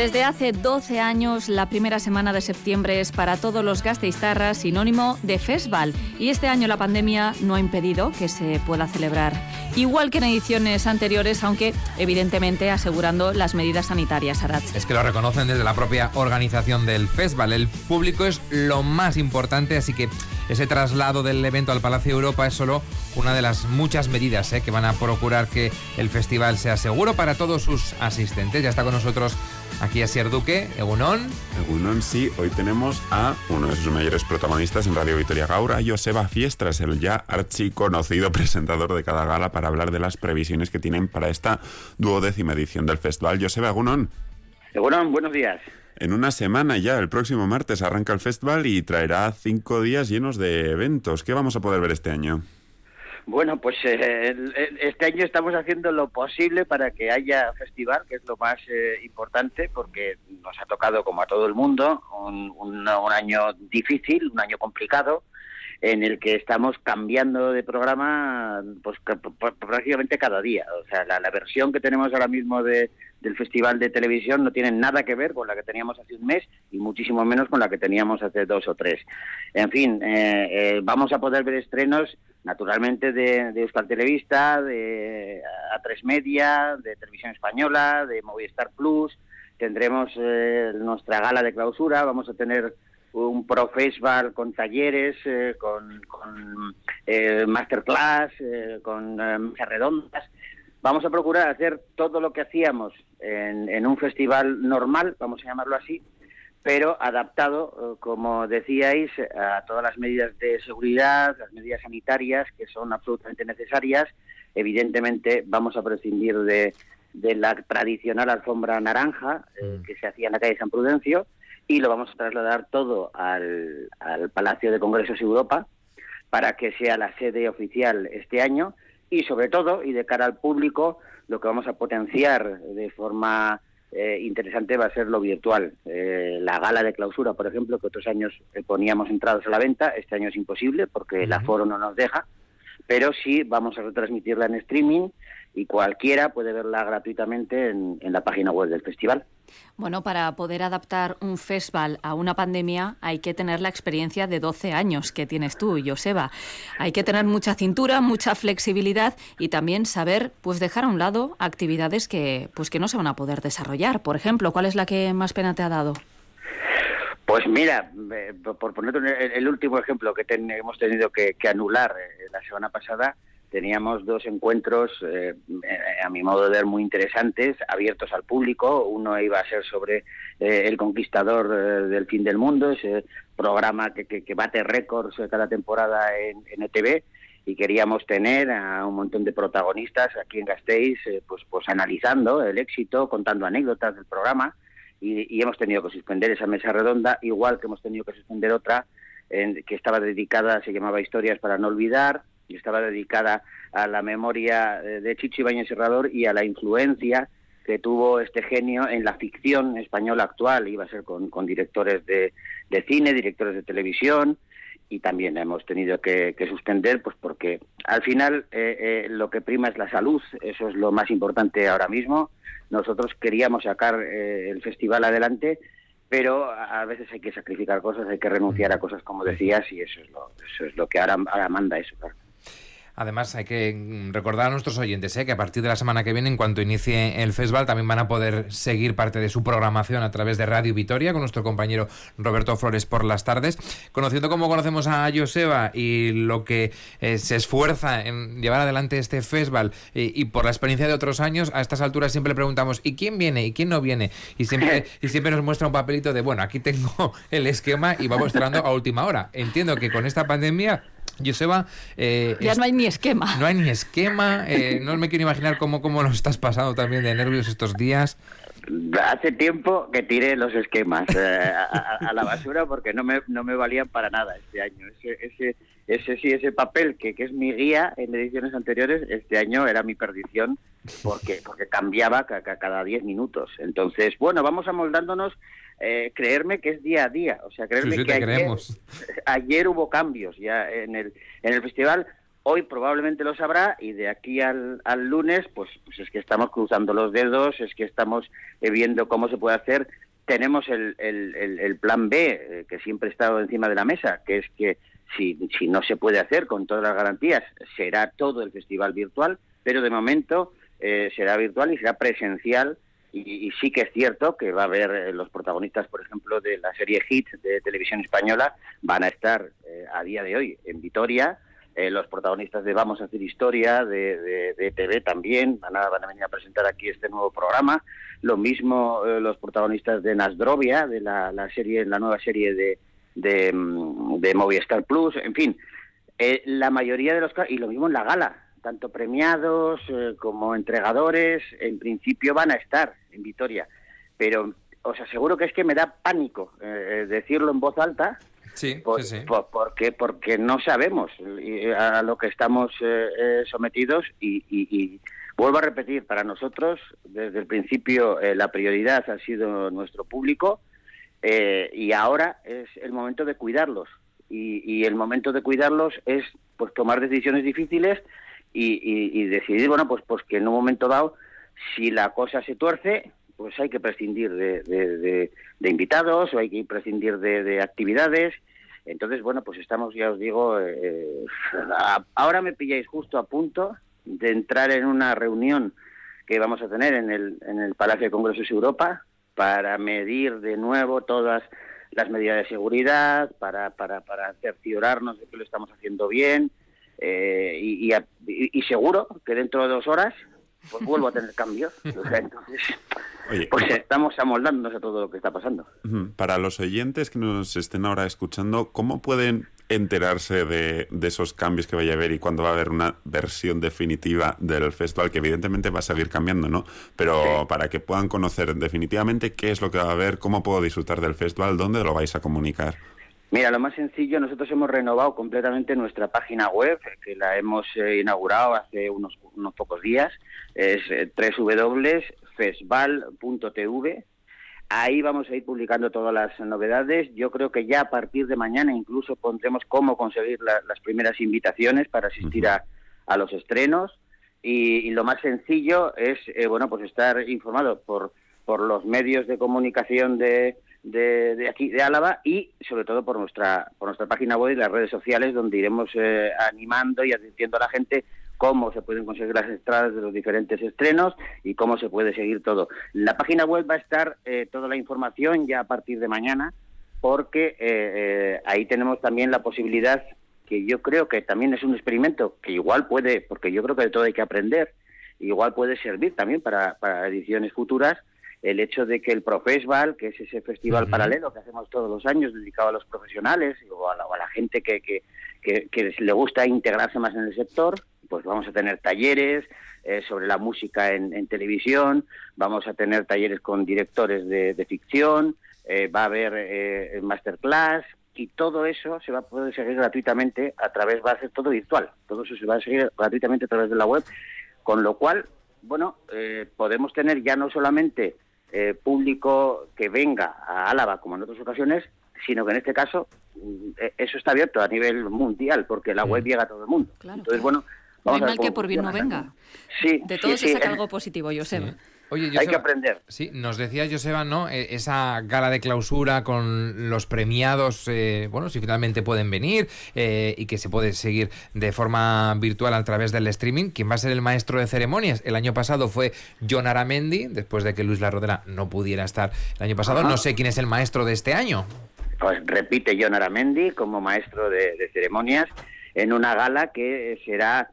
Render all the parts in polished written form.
Desde hace 12 años, la primera semana de septiembre es para todos los gasteiztarras sinónimo de festival. Y este año la pandemia no ha impedido que se pueda celebrar. Igual que en ediciones anteriores, aunque evidentemente asegurando las medidas sanitarias, Arantxa. Es que lo reconocen desde la propia organización del festival. El público es lo más importante, así que ese traslado del evento al Palacio Europa es solo una de las muchas medidas que van a procurar que el festival sea seguro para todos sus asistentes. Ya está con nosotros aquí Asier Duque, Egunon. Egunon, sí. Hoy tenemos a uno de sus mayores protagonistas en Radio Vitoria Gaur, a Joseba Fiestras, el ya archiconocido presentador de cada gala, para hablar de las previsiones que tienen para esta 12ª edición del festival. Joseba, Egunon. Egunon, buenos días. En una semana ya, el próximo martes, arranca el festival y traerá 5 días llenos de eventos. ¿Qué vamos a poder ver este año? Bueno, pues este año estamos haciendo lo posible para que haya festival, que es lo más importante, porque nos ha tocado, como a todo el mundo, un año difícil, un año complicado, en el que estamos cambiando de programa pues prácticamente cada día. O sea, la versión que tenemos ahora mismo del Festival de Televisión no tiene nada que ver con la que teníamos hace un mes y muchísimo menos con la que teníamos hace 2 o 3. En fin, vamos a poder ver estrenos, naturalmente, de Euskal Telebista, de A3 Media, de Televisión Española, de Movistar Plus. Tendremos nuestra gala de clausura, vamos a tener un Pro Festival con talleres, con masterclass, con mesas redondas. Vamos a procurar hacer todo lo que hacíamos en un festival normal, vamos a llamarlo así, pero adaptado, como decíais, a todas las medidas de seguridad, las medidas sanitarias que son absolutamente necesarias. Evidentemente vamos a prescindir de la tradicional alfombra naranja que se hacía en la calle San Prudencio, y lo vamos a trasladar todo al Palacio de Congresos Europa para que sea la sede oficial este año. Y sobre todo, y de cara al público, lo que vamos a potenciar de forma interesante va a ser lo virtual. La gala de clausura, por ejemplo, que otros años poníamos entradas a la venta, este año es imposible porque el aforo no nos deja, pero sí vamos a retransmitirla en streaming y cualquiera puede verla gratuitamente en la página web del festival. Bueno, para poder adaptar un festival a una pandemia hay que tener la experiencia de 12 años que tienes tú, Joseba. Hay que tener mucha cintura, mucha flexibilidad y también saber dejar a un lado actividades que no se van a poder desarrollar. Por ejemplo, ¿cuál es la que más pena te ha dado? Pues mira, por poner el último ejemplo que hemos tenido que anular la semana pasada, teníamos 2 encuentros, a mi modo de ver, muy interesantes, abiertos al público. Uno iba a ser sobre El Conquistador del Fin del Mundo, ese programa que bate récords cada temporada en ETV, y queríamos tener a un montón de protagonistas aquí en Gasteiz, pues analizando el éxito, contando anécdotas del programa, y hemos tenido que suspender esa mesa redonda, igual que hemos tenido que suspender otra que estaba dedicada, se llamaba Historias para no olvidar, y estaba dedicada a la memoria de Chicho Ibáñez Serrador y a la influencia que tuvo este genio en la ficción española actual. Iba a ser con directores de cine, directores de televisión, y también hemos tenido que suspender, pues porque al final lo que prima es la salud, eso es lo más importante ahora mismo. Nosotros queríamos sacar el festival adelante, pero a veces hay que sacrificar cosas, hay que renunciar a cosas, como decías, y eso es lo que ahora manda eso, claro. Además, hay que recordar a nuestros oyentes que a partir de la semana que viene, en cuanto inicie el festival, también van a poder seguir parte de su programación a través de Radio Vitoria con nuestro compañero Roberto Flores por las tardes. Conociendo cómo conocemos a Joseba y lo que se esfuerza en llevar adelante este festival y por la experiencia de otros años, a estas alturas siempre le preguntamos ¿y quién viene? ¿Y quién no viene? Y siempre nos muestra un papelito de aquí tengo el esquema y vamos cerrando a última hora. Entiendo que con esta pandemia, Joseba, ya no hay ni esquema. No hay ni esquema. No me quiero imaginar cómo lo estás pasando también de nervios estos días. Hace tiempo que tiré los esquemas a la basura porque no me valían para nada este año. Ese papel que es mi guía en ediciones anteriores, este año era mi perdición porque cambiaba cada 10 minutos. Entonces, vamos amoldándonos. Creerme que es día a día, o sea, creerme sí, que ayer hubo cambios ya en el festival. Hoy probablemente lo sabrá y de aquí al lunes, pues es que estamos cruzando los dedos, es que estamos viendo cómo se puede hacer. Tenemos el plan B, que siempre ha estado encima de la mesa, que es que si no se puede hacer con todas las garantías, será todo el festival virtual, pero de momento será virtual y será presencial. Y sí que es cierto que va a haber los protagonistas, por ejemplo, de la serie Hit de Televisión Española, van a estar a día de hoy en Vitoria. Los protagonistas de Vamos a hacer historia, de TV también, van a venir a presentar aquí este nuevo programa. Lo mismo los protagonistas de Nasdrovia, de la nueva serie de Movistar Plus, en fin. La mayoría de los casos, y lo mismo en la gala, tanto premiados como entregadores, en principio van a estar en Vitoria. Pero os aseguro que es que me da pánico decirlo en voz alta. Sí, sí. Porque no sabemos a lo que estamos sometidos y vuelvo a repetir, para nosotros desde el principio la prioridad ha sido nuestro público y ahora es el momento de cuidarlos y el momento de cuidarlos es pues tomar decisiones difíciles y decidir, bueno, pues que en un momento dado, si la cosa se tuerce, pues hay que prescindir de invitados o hay que prescindir de actividades. Entonces, bueno, pues estamos, ya os digo, ahora me pilláis justo a punto de entrar en una reunión que vamos a tener en el Palacio de Congresos Europa para medir de nuevo todas las medidas de seguridad, para cerciorarnos de que lo estamos haciendo bien y seguro que dentro de 2 horas pues vuelvo a tener cambios. Entonces, oye, pues estamos amoldándonos a todo lo que está pasando. Para los oyentes que nos estén ahora escuchando, ¿cómo pueden enterarse de esos cambios que vaya a haber y cuándo va a haber una versión definitiva del festival, que evidentemente va a seguir cambiando, ¿no? Pero sí, para que puedan conocer definitivamente qué es lo que va a haber, cómo puedo disfrutar del festival, ¿dónde lo vais a comunicar? Mira, lo más sencillo, nosotros hemos renovado completamente nuestra página web, que la hemos inaugurado hace unos pocos días, es www.fesval.tv. Ahí vamos a ir publicando todas las novedades. Yo creo que ya a partir de mañana incluso pondremos cómo conseguir las primeras invitaciones para asistir a los estrenos. Y lo más sencillo es, bueno, pues estar informado por los medios de comunicación de aquí de Álava y sobre todo por nuestra página web y las redes sociales, donde iremos animando y advirtiendo a la gente cómo se pueden conseguir las entradas de los diferentes estrenos y cómo se puede seguir todo. En la página web va a estar toda la información ya a partir de mañana, porque ahí tenemos también la posibilidad, que yo creo que también es un experimento que igual puede, porque yo creo que de todo hay que aprender, igual puede servir también para ediciones futuras, el hecho de que el Profesval, que es ese festival paralelo que hacemos todos los años dedicado a los profesionales o a la gente que le gusta integrarse más en el sector, pues vamos a tener talleres sobre la música en televisión, vamos a tener talleres con directores de ficción, va a haber masterclass y todo eso se va a poder seguir gratuitamente va a ser todo virtual, todo eso se va a seguir gratuitamente a través de la web, con lo cual, bueno, podemos tener ya no solamente público que venga a Álava como en otras ocasiones, sino que en este caso eso está abierto a nivel mundial, porque la web llega a todo el mundo. Claro, entonces, bueno, no hay mal que por bien no venga. Sí, de todo se saca algo positivo, Joseba. Sí. Oye, Joseba, hay que aprender. Sí, nos decía Joseba, ¿no? Esa gala de clausura con los premiados, bueno, si finalmente pueden venir y que se puede seguir de forma virtual a través del streaming. ¿Quién va a ser el maestro de ceremonias? El año pasado fue Jon Aramendi, después de que Luis Larrodela no pudiera estar el año pasado. No sé quién es el maestro de este año. Pues repite Jon Aramendi como maestro de ceremonias en una gala que será,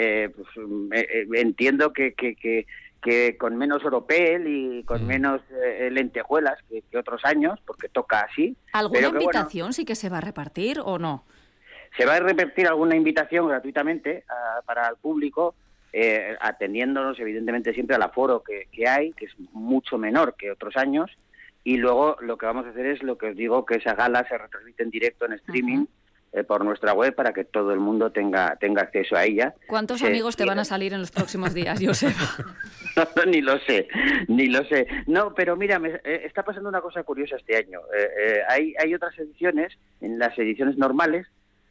entiendo que con menos oropel y con menos lentejuelas que otros años, porque toca así. ¿Alguna invitación sí que se va a repartir o no? Se va a repartir alguna invitación gratuitamente para el público, atendiéndonos evidentemente siempre al aforo que hay, que es mucho menor que otros años, y luego lo que vamos a hacer es lo que os digo, que esa gala se retransmite en directo en streaming por nuestra web para que todo el mundo tenga acceso a ella. ¿Cuántos amigos te van a salir en los próximos días, Joseba? No, ni lo sé. No, pero mira, está pasando una cosa curiosa este año. Hay otras ediciones, en las ediciones normales,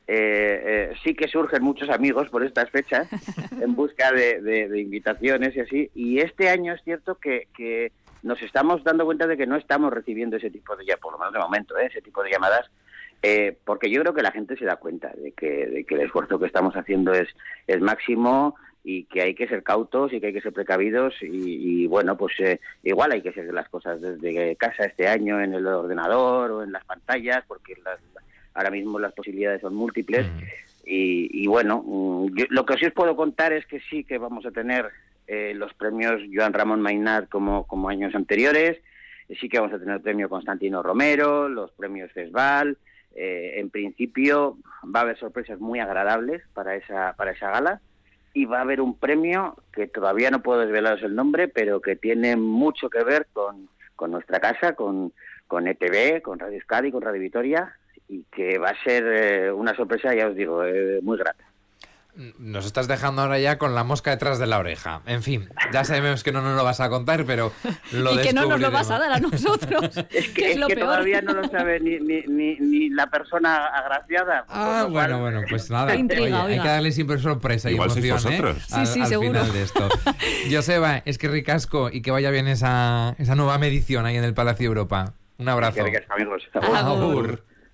sí que surgen muchos amigos por estas fechas en busca de invitaciones y así. Y este año es cierto que nos estamos dando cuenta de que no estamos recibiendo ese tipo de, ya por lo menos de momento, ese tipo de llamadas, porque yo creo que la gente se da cuenta de que el esfuerzo que estamos haciendo es máximo y que hay que ser cautos y que hay que ser precavidos y bueno, pues igual hay que hacer las cosas desde casa este año en el ordenador o en las pantallas, porque ahora mismo las posibilidades son múltiples. Y bueno, lo que sí os puedo contar es que sí que vamos a tener los premios Joan Ramón Maynard como años anteriores, sí que vamos a tener el premio Constantino Romero, los premios Fesval. En principio va a haber sorpresas muy agradables para esa gala, y va a haber un premio que todavía no puedo desvelaros el nombre, pero que tiene mucho que ver con nuestra casa, con ETV, con Radio Euskadi, con Radio Vitoria, y que va a ser una sorpresa, ya os digo, muy grata. Nos estás dejando ahora ya con la mosca detrás de la oreja. En fin, ya sabemos que no nos lo vas a contar, pero lo y que no nos lo vas a dar a nosotros. es que peor. Todavía no lo sabe ni la persona agraciada. Bueno, pues nada. Intriga, hay que darle siempre sorpresa igual y emoción, sois vosotros. Al seguro. final de esto. Joseba, es que ricasco y que vaya bien esa nueva medición ahí en el Palacio Europa. Un abrazo. Que ricasco, amigos. Agur.